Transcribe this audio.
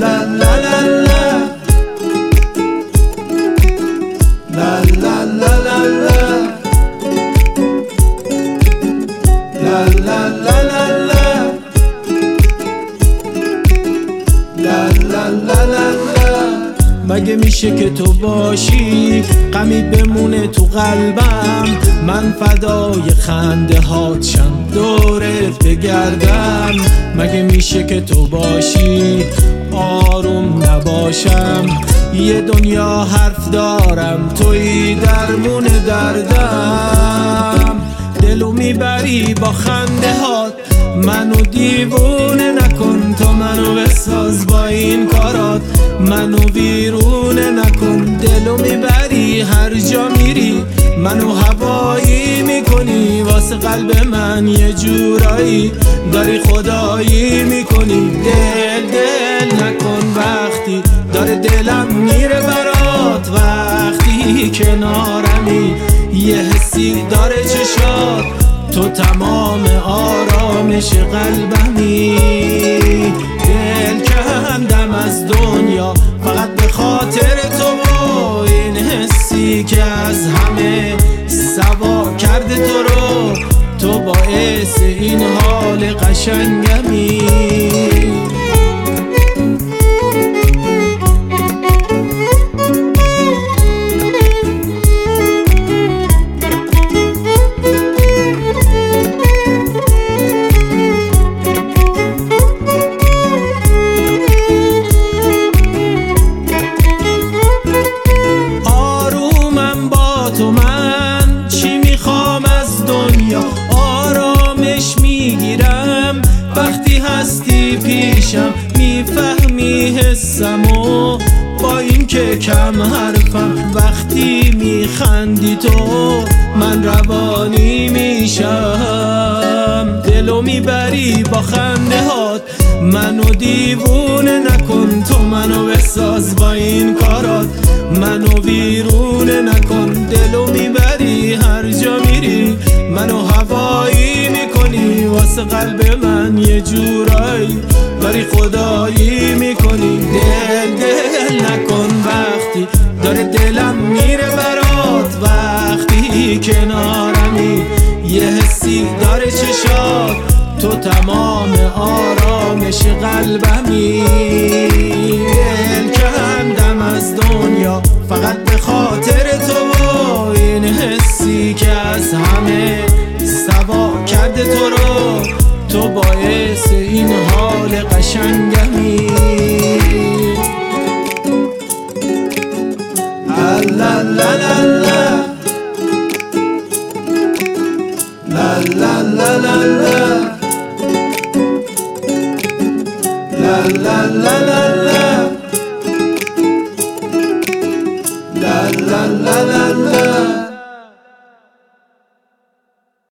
لا لا لا لا لا لا لا لا لا لا لا لا لا لا لا. مگه میشه که تو باشی غمی بمونه تو قلبم، من فدای خنده هات شم دورت بگردم. مگه میشه که تو باشی آروم نباشم، یه دنیا حرف دارم توی درمون دردم. دلو میبری با خنده هات، منو دیوونه نکن، تو منو بساز با این کارات، منو ویرونه نکن. دلو میبری هر جا میری، منو هوایی میکنی، واسه قلب من یه جورایی داری خدایی میکنی. دل نکن وقتی داره دلم میره برات، وقتی کنارمی یه حسی داره چشات، تو تمام آرامش قلبمی. دل کندم از دنیا فقط به خاطر تو، و این حسی که از همه سوا کرده تو رو، تو باعث این حال قشنگمی. من چی میخوام از دنیا، آرامش میگیرم وقتی هستی پیشم، میفهمی حسمو با این که کم حرفم، وقتی میخندی تو من روانی میشم. دلو میبری با خنده هات، منو دیوونه نکن، تو منو بساز با این کارات، منو ویرونه نکن. دلو میبری هر جا میری، منو هوایی میکنی، واسه قلب من یه جورایی داری خدایی میکنی. دل نکن وقتی داره دلم میره برات، وقتی کنارمی یه حسی داره چشات، تو تمام آرامش قلبمی. دل کندم از دنیا فقط به خاطر تو، و این حسی که از همه سوا کرده تو رو، تو باعث این حال قشنگمی. لا لا لا لا لا لا لا لا لا لا لا لا